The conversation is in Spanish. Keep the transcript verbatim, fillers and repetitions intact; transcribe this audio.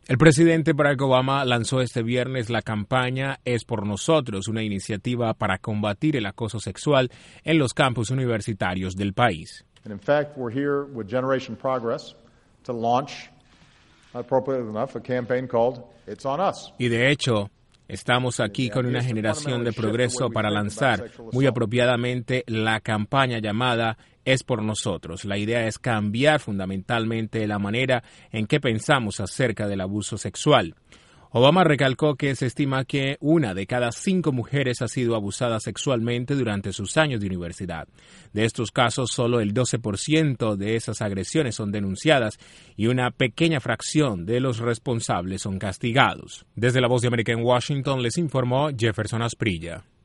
El presidente Barack Obama lanzó este viernes la campaña Es por Nosotros, una iniciativa para combatir el acoso sexual en los campus universitarios del país. And in fact, we're here with Generation Progress to launch, appropriately enough, a campaign called It's on Us. Y de hecho, estamos aquí con una generación de progreso para lanzar muy apropiadamente la campaña llamada Es por Nosotros. La idea es cambiar fundamentalmente la manera en que pensamos acerca del abuso sexual. Obama recalcó que se estima que una de cada cinco mujeres ha sido abusada sexualmente durante sus años de universidad. De estos casos, solo el doce por ciento de esas agresiones son denunciadas y una pequeña fracción de los responsables son castigados. Desde La Voz de América en Washington les informó Jefferson Asprilla.